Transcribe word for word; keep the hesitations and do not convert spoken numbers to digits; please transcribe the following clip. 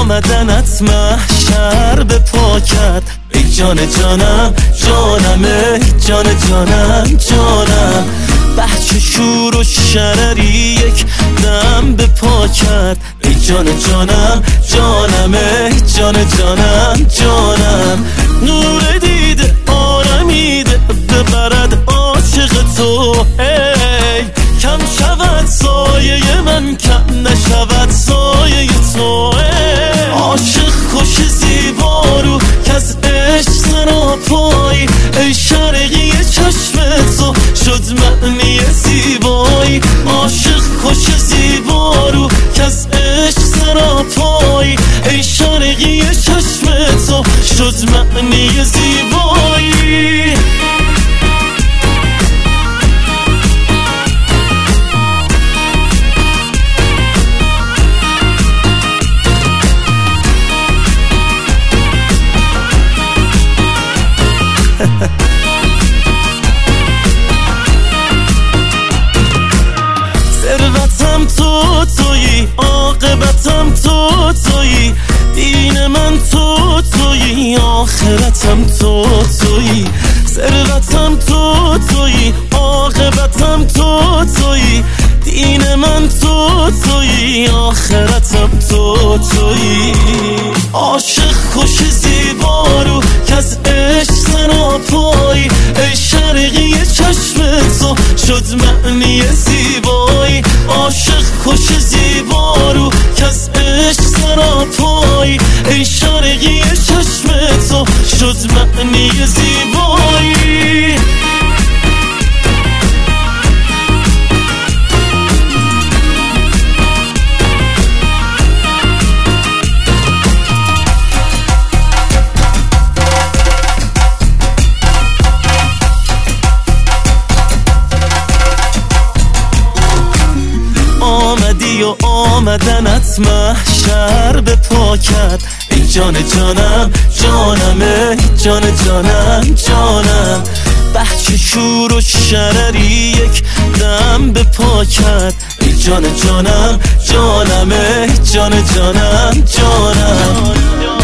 آمدنت محشر به پا کرد. ای جان جانم جانم، ای جان جانم جانم. بچه شور و شرری یک دم به پا کرد. ای جان جانم جانم، ای جان جانم جانم. نور دیده آرمیده ببرد عاشق تو، ای کم شود سایه من، کم نشود سایه تو. ای عاشق خوش زیبا رو که از عشق سراپایی، ای شرقی چشم تو شد معنی زیبایی. عاشق خوش زیبا رو که از عشق سراپایی، ای شرقی چشم تو شد معنی زیبایی. ثروتم تو تویی، عاقبتم تو تویی، دین من تو تویی، آخرتم تو تویی. ثروتم تو تویی، عاقبتم تو تویی، دین من تو تویی، آخرتم تو تویی. عاشق خوش زیبا رو که از عشق سراپایی، ای شرقی چشم تو شد معنی زیبایی. عاشق خوش زیبا رو که از عشق سراپایی، ای شرقی چشم تو شد معنی زیبایی. آمدی و آمدنت محشر به پا کرد. ای جان جانم جانم، ای جان جانم جانم. بچه شور و شرری یک دم به پا کرد. ای جان جانم جانم، ای جان جانم جانم.